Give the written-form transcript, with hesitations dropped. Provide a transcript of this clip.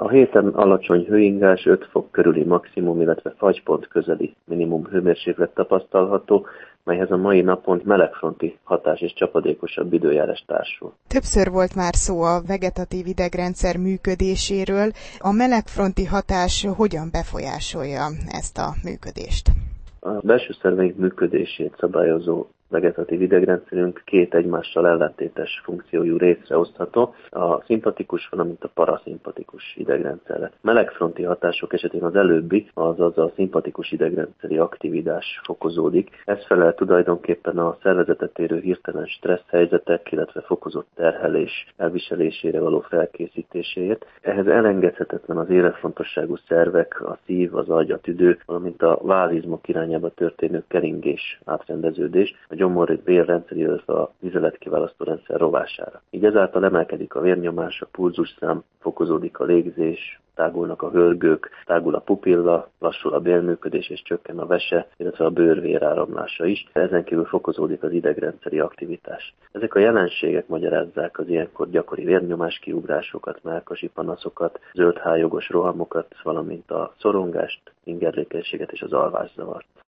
A héten alacsony hőingás, 5 fok körüli maximum, illetve fagypont közeli minimum hőmérséklet tapasztalható, melyhez a mai napon melegfronti hatás és csapadékosabb időjárás társul. Többször volt már szó a vegetatív idegrendszer működéséről. A melegfronti hatás hogyan befolyásolja ezt a működést? A belső szerveink működését szabályozó vegetatív idegrendszerünk két egymással ellentétes funkciójú részre osztható, a szimpatikus, valamint a paraszimpatikus idegrendszerre. Melegfronti hatások esetén az előbbi, azaz a szimpatikus idegrendszeri aktivitás fokozódik. Ez felel tulajdonképpen a szervezetet érő hirtelen stressz helyzetek, illetve fokozott terhelés elviselésére való felkészítéséért. Ehhez elengedhetetlen az életfontosságú szervek, a szív, az agy, a tüdő, valamint a válizmok irányába történő keringés, átrendeződés, a gyomor-bélrendszer, illetve a vizeletkiválasztó rendszer rovására. Így ezáltal emelkedik a vérnyomás, a pulzusszám, fokozódik a légzés, tágulnak a hörgők, tágul a pupilla, lassul a bélműködés és csökken a vese, illetve a bőr véráramlása is. Ezen kívül fokozódik az idegrendszeri aktivitás. Ezek a jelenségek magyarázzák az ilyenkor gyakori vérnyomáskiugrásokat, mellkasi panaszokat, zöldhályogos rohamokat, valamint a szorongást, ingerlékenységet és az alvászavart.